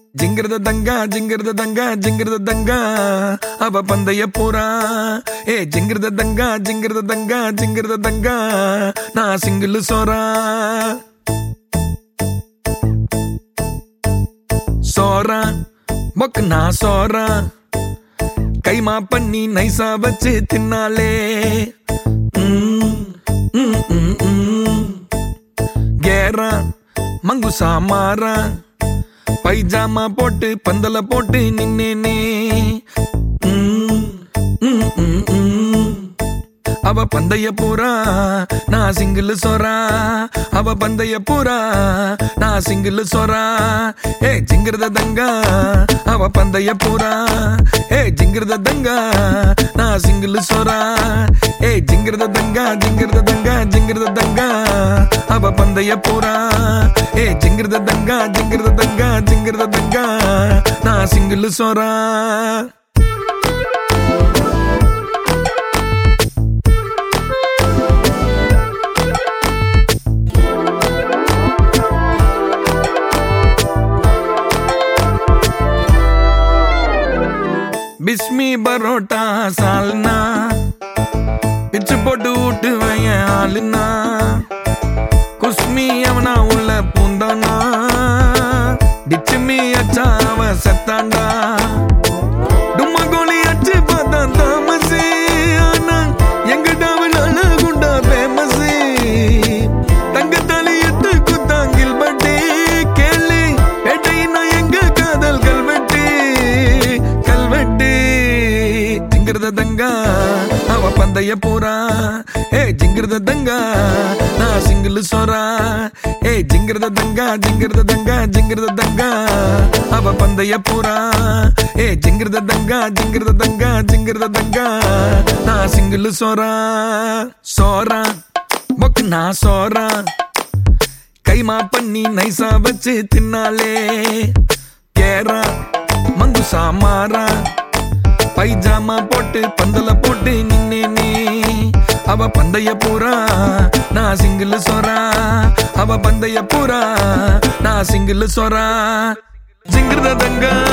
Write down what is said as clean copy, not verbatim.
ஜிங்கிரத தங்கா ஜிங்கிரத தங்கா ஜிங்கிரத தங்கா அவ பந்தய போறா. ஜிங்கிரத தங்கா ஜிங்கிரத தங்கா ஜிங்கிரத தங்கா நான் சிங்கிள் சோறா. சோறா மொக்கு நான் சோறா கைமா பண்ணி நைசா வச்சு தின்னாலே. கேரா மங்குசா மாறா பைஜாமா போட்டு பந்தல போட்டு நின்னேனே. அவ பந்தய போறா நான் சிங்கிள் சோறா. அவ பந்தய போறா நான் சிங்கிள் சோறா. ஜிங்கிரத தங்கா அவ பந்தய போறா. ஜிங்கிரத தங்கா நான் சிங்கிள் சோறா. ஜிங்கிரத தங்கா ஜிங்கிரத தங்கா ஜிங்கிரத தங்கா அவ பந்தய போறா. ஜிங்கிரத தங்கா ஜிங்கிரத தங்கா ஜிங்கிரத தங்கா நான் சிங்கிள் சோறா. பிஸ்மி பரோட்டா சால்னா பிச்சு போட்டு ஊட்டு வைய ஆளுனா. குஸ்மி அவனா உள்ள பூந்தானா டிச்சுமி அச்சா அவ செத்தாண்டா. டும்மா கோழி அச்சு பார்த்தா தாமசி ஆனா எங்கடாவிலான குண்டா பேமசி. தங்கத்தாலி எட்டு குத்தாங்கில் பட்டி கேள்வி பேட்டையினா எங்க காதல் கல்வெட்டு கல்வெட்டு. ஜிங்கிரத தங்கா அவ பந்தய போறா. ஜிங்கிரத தங்கா நான் சிங்கிள் சோறா. ஜிங்கிரத தங்கா ஜிங்கிரத தங்கா ஜிங்கிரத தங்கா அவ பந்தய போறா. ஜிங்கிரத தங்கா ஜிங்கிரத தங்கா ஜிங்கிரத தங்கா நான் சிங்கிள் சோறா. சோறா மொக்கு நான் சோறா கைமா பண்ணி நைசா வச்சு தின்னாலே. கேரா மங்குசா மாறா பைஜாமா போட்டு பந்தல போட்டு நின்னேனே. அவ பந்தய போறா நான் சிங்கிள் சோறா. அவ பந்தய போறா நான் சிங்கிள் சோறா. ஜிங்கிரத தங்கா